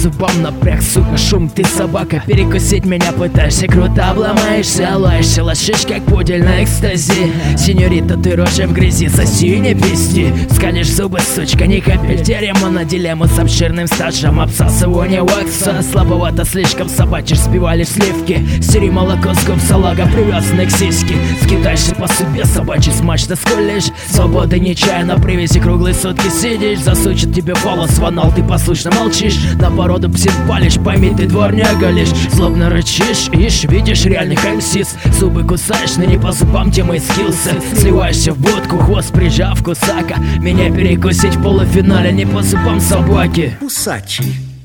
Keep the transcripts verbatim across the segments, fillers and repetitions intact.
зубам напряг, сука, шум, ты собака. Перекусить меня пытаешься, круто обломаешься. Лаешься, лошишь, как пудель на экстазе. Сеньорита, ты рожа в грязи, соси, не пизди. Скалишь зубы, сучка, ни капель терема. На дилемму с обширным стажем обсасывания вакса. Слабовато слишком собачишь, спивали сливки. Стери молоко с губ, салага, привязанный к сиське. Скидаешься по судьбе, собачий смачно скулишь. Свободы нечаянно, привязи круглые сутки сидишь. Засучит тебе волос в анал, ты послушно молчишь. На породу псин палишь, пойми, ты дворняга лишь. Злобно рычишь, ишь, видишь реальных эмсис. Зубы кусаешь, но не по зубам те мои скиллсы. Сливаешься в будку, хвост прижав кусака. Меня перекусить в полуфинале не по зубам собаки. Кусачи.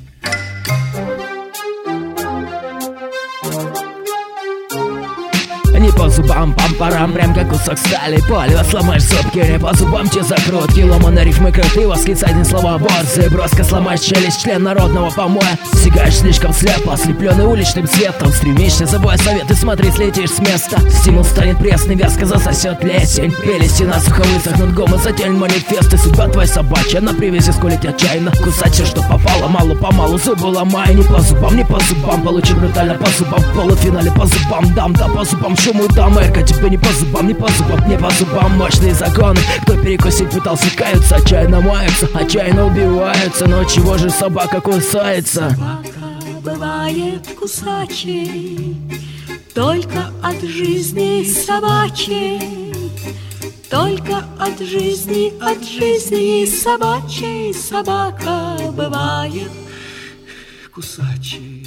Не по зубам, пам-парам, прям как кусок стали. Палево сломаешь зубки, не по зубам те закрутки. Ломаные рифмы круты, восклицательные слова борзые. Броско сломаешь челюсть, член народного помоя. Сигаешь слишком слепо, ослепленный уличным светом. Стремишься, забывая советы, смотри, слетишь с места. Стимул станет пресный, вязко засосет плесень. Прелести насухо высохнут, гомы затянет манифесты. Судьба твоя собачья, на привязи скулит отчаянно. Кусать все, что попало, мало-помалу зубы ломай. Не по зубам, не по зубам, получи брутально по зубам. В полуфинале по зубам дам, да по зубам шуму дам. Эрка, тебе не по зубам, не по зубам, не по зубам. Мощные законы, кто перекусить пытался, каются. Отчаянно маются, отчаянно убиваются. Но чего же собака кусается? Собака бывает кусачей только от жизни собачьей. Только от жизни, от жизни собачьей собака бывает Кусачи.